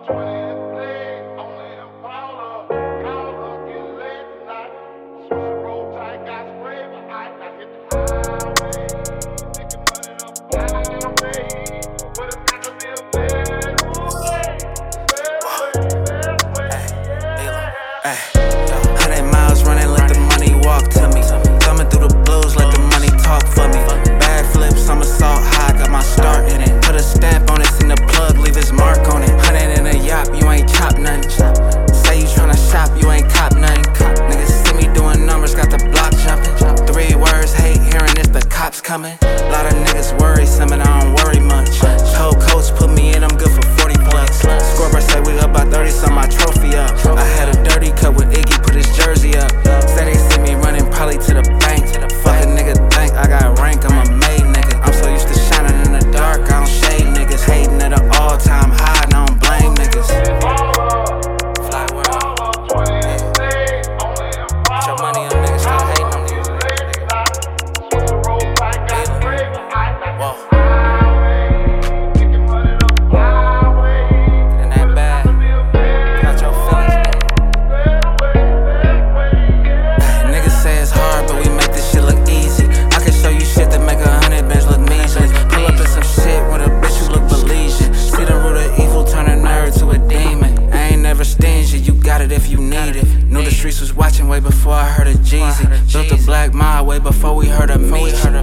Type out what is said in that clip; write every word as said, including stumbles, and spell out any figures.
Hundred miles running, let the money walk to me. Thumbing through the blues, let the money talk for me. Bad flip, somersault high, got my start in it. Put a stamp on it, seen the plug, leave his mark on it. Hundred in a yacht, you ain't chop nothing. Say you tryna shop, you ain't cop nothing. Niggas see me doing numbers, got the block jumping. Three words, hate hearing this, the cops coming. Lot of niggas worry, some I don't worry much. Told coach, put me in, I'm good for forty plus. Scoreboard say we up by thirty, so my trophy up. I had a dirty cut with Iggy, put his jersey up. Say they see me running probably to the bank. Fuck a nigga think I got rank, I'm a made nigga. I'm so used to shining in the dark, I don't shade niggas. Hating at an all time high, and I don't blame niggas. Fly world, yeah. Put your money on niggas, stop hating on these niggas. Whoa. Getting that bag, got your feelings. Niggas say it's hard, but we make this shit look easy. I can show you shit that make a hundred bands look measly. Pull up in some shit with a bitch who look Belizean. See the root of evil turn a nerd to a demon. I ain't never stingy, you got it if you need it. Knew the streets was watching way before I heard of Jeezy. Built a black mile way before we heard of me.